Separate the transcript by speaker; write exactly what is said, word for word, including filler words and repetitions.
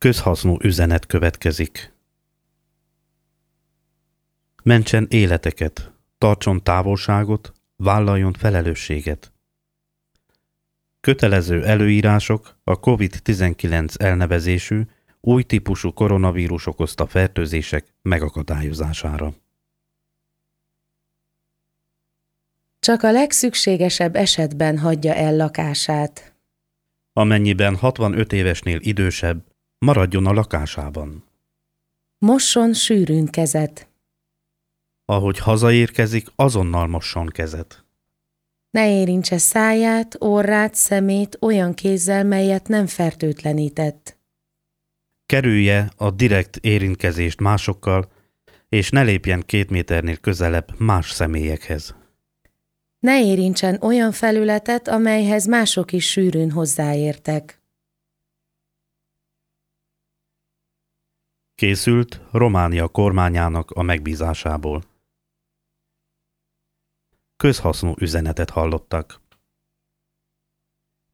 Speaker 1: Közhasznú üzenet következik. Mentsen életeket, tartson távolságot, vállaljon felelősséget. Kötelező előírások a kovid tizenkilenc elnevezésű, új típusú koronavírus okozta fertőzések megakadályozására.
Speaker 2: Csak a legszükségesebb esetben hagyja el lakását.
Speaker 1: Amennyiben hatvanöt évesnél idősebb, maradjon a lakásában.
Speaker 2: Mosson sűrűn kezet.
Speaker 1: Ahogy hazaérkezik, azonnal mosson kezet.
Speaker 2: Ne érintse száját, orrát, szemét olyan kézzel, melyet nem fertőtlenített.
Speaker 1: Kerülje a direkt érintkezést másokkal, és ne lépjen két méternél közelebb más személyekhez.
Speaker 2: Ne érintsen olyan felületet, amelyhez mások is sűrűn hozzáértek.
Speaker 1: Készült Románia kormányának a megbízásából. Közhasznú üzenetet hallottak.